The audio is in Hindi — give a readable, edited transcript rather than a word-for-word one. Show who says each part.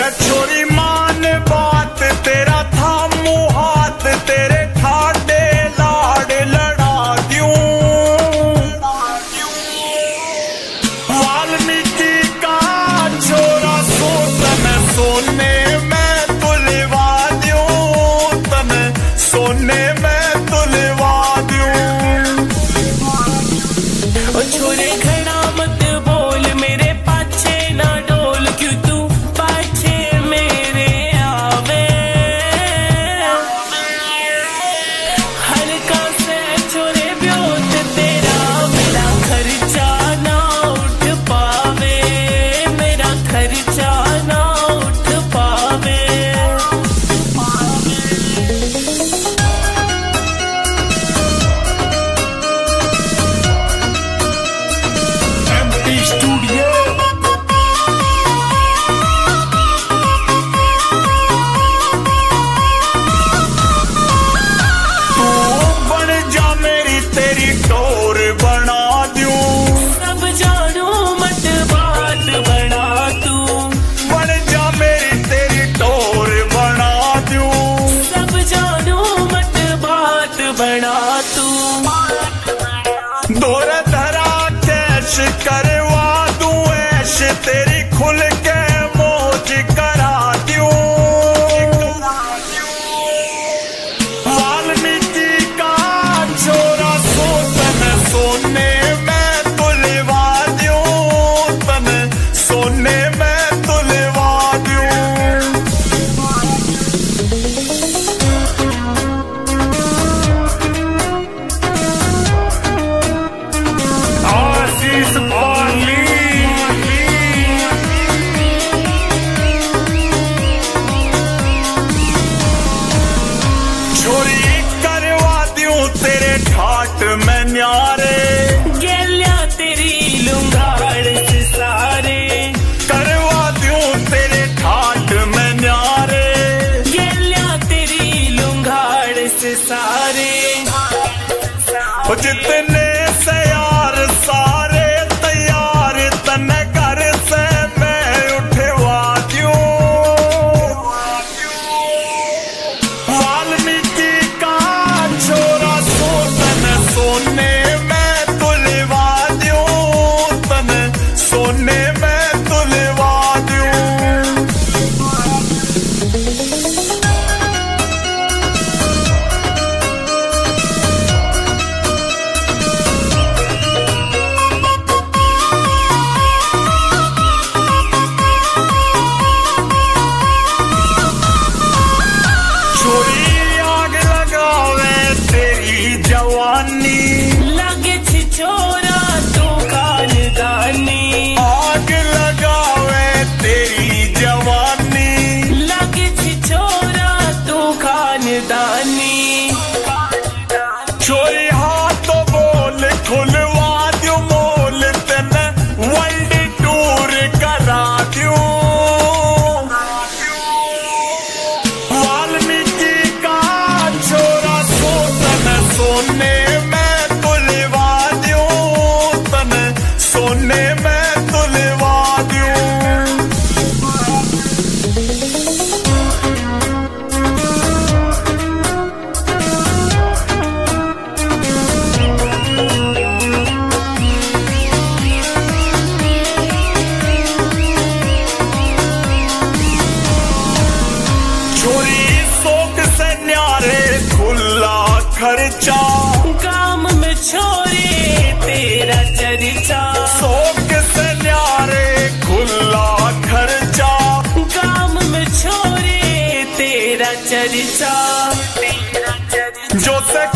Speaker 1: छोरी मान बात तेरा था मुहात तेरे ठाडे लाड लड़ा दूं। वाल्मीकि का छोरा सो तन सोने में तुलवा दूं, तन सोने में तुलवा दूं।
Speaker 2: छोरे खड़ा मत बोल मेरे पाछे ना डोल, क्यों तू पाछे मेरे आवे। हल्का से छोरे ब्योत तेरा मेरा खर्चा ना उठ पावे, मेरा खर्चा ना उठ पावे।
Speaker 1: स्टूडियो तू बन जा मेरी तेरी टोर बना दूं।
Speaker 2: सब जानू मत बात बना तू,
Speaker 1: बन जा मेरी तेरी टोर बना दूं।
Speaker 2: सब जानू मत बात बना तू।
Speaker 1: दौर धरा कैश करवा दूं ऐश तेरी खुल के मौज करा दूं। वाल्मीकि का छोरा सो तन सोने में तुलवा दूं, तन सोने में तुलवा दूं। आशीष पाली छोरी करवा दूं तेरे ठाट में न्यारे।
Speaker 2: गेल्या तेरी लुंगाड़ से सारे,
Speaker 1: करवा दूं तेरे ठाट में न्यारे।
Speaker 2: गेल्या तेरी लुंगाड़ से सारे।
Speaker 1: वो जितने से यार सारे तैयार तन घर से मैं उठवा दूं। वाल्मीकि का छोरा सो तन सोने में तुलवा दूं, तन सोने में तुलवा दूं। छोरी आग लगावे तेरी जवानी।
Speaker 2: लगे छिछोरा तू खानदानी,
Speaker 1: आग लगावे तेरी जवानी।
Speaker 2: लगे छिछोरा तू खानदानी।
Speaker 1: छोरी हाथ बोल खुलवा दूं मोल तन वर्ल्ड टूर करा दूं। वाल्मीकि का छोरा सो तन सोने में तुलवा दूं, तन सोने में तुलवा दूं। छोरी शौक से न्यारे खुला खर्चा।
Speaker 2: काम में छोरे तेरा चर्चा,
Speaker 1: शौक से न्यारे खुला खर्चा।
Speaker 2: काम में छोरे तेरा चर्चा।
Speaker 1: जो से